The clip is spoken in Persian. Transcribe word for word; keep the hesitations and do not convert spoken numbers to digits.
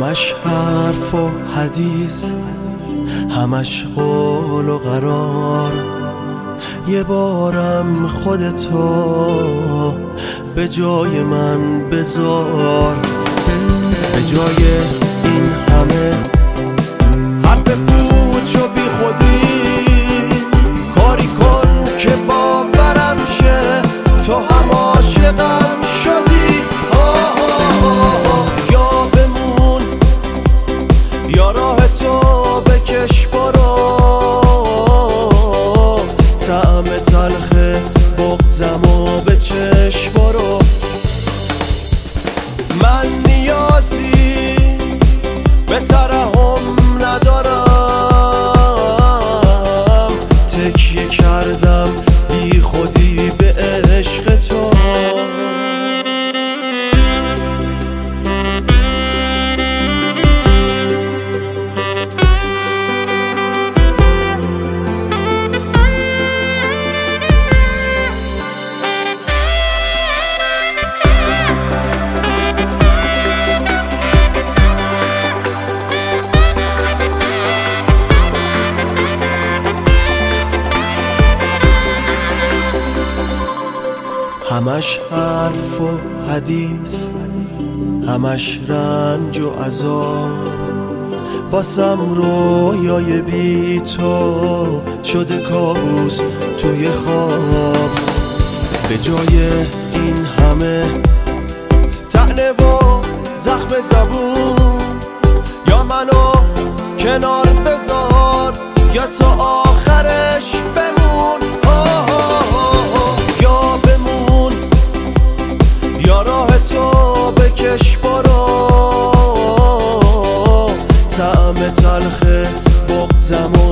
همش حرف و حدیث، همش قول و قرار. یه بارم خودتو به جای من بذار، به جای این همه حرف پوچ و بی خودی. کاری کن که باورم شه تو هم عاشقم شدی. آه آه آه یا بمون یا راه تو بکش برو، طعم تلخ بغضمو به چشم برو. من نیازی به ترحم ندارم، تکیه کردم بی خودی به عشق تو. همش حرف و حدیث، همش رنج و عذاب. واسم رویای بی تو شده کابوس توی خواب. به جای این همه طعنه و زخم زبون، یا منو کنار بذار یا تا آخرش بمون. آه آه آه یا بمون یا راه تو بکش برو، طعم تلخ بغضمو